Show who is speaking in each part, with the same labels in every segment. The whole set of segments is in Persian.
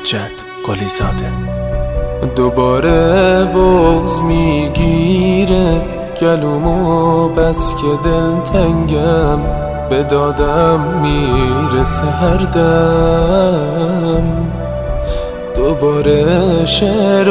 Speaker 1: حجت قلی زاده.
Speaker 2: دوباره بغض میگیره گلومو، بس که دلتنگم به دادم میرسه هر دم. دوباره شعر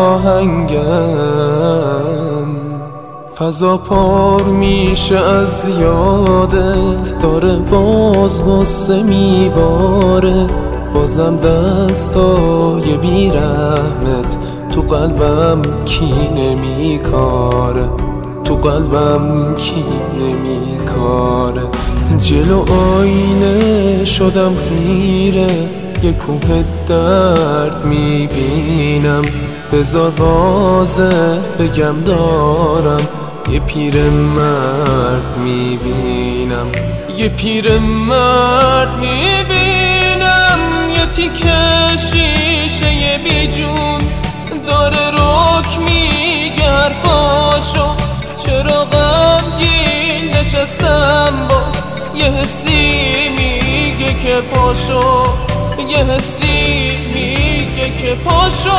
Speaker 2: آهنگم فضا پر میشه از یادت، داره باز غصه میباره، بازم دستای بیرحمت تو قلبم کینه میکاره، تو قلبم کینه میکاره. جلو آینه شدم خیره، یه کوه درد میبینم، بذار واضح بگم دارم یه پیرمرد میبینم، یه پیرمرد میبینم، یه تیکه شیشه بی جون داره رک میگه حرفاشو، چرا غمگین نشستم باز، یه حسی میگه که پاشو، یه حسی میگه که پاشو.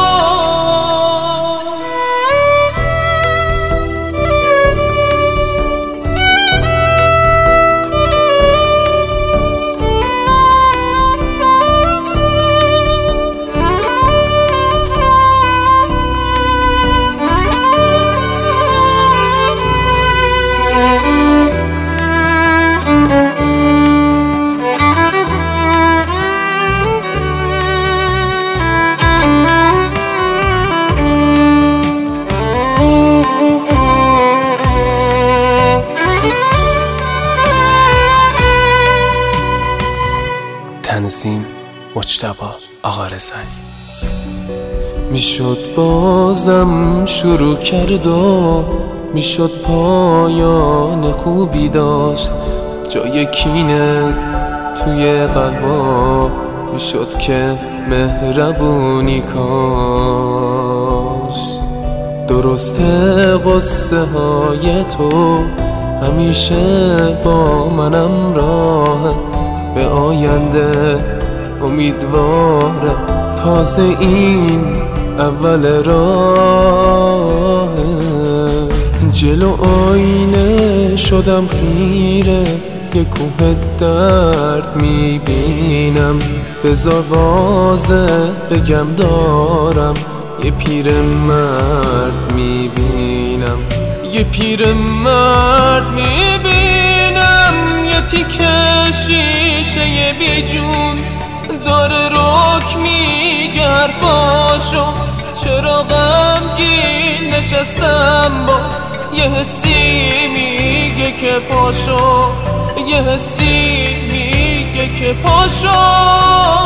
Speaker 1: تنظیم مجتبی آقارضایی.
Speaker 2: میشد بازم شروع کرد و میشد پایان خوبی داشت، جای کینه توی قلبا میشد که مهربونی کاش. درسته قصه های تو همیشه با منم راه، به آینده امیدواره، تازه این اول راه. جلو آینه شدم خیره، یه کوه درد میبینم، بذار واضح بگم دارم یه پیرمرد میبینم، یه پیرمرد میبینم، یه تیکه شیشه بی جون داره رک میگه حرفاشو، چرا غمگین نشستم باز، یه حسی میگه که پاشو، یه حسی میگه که پاشو.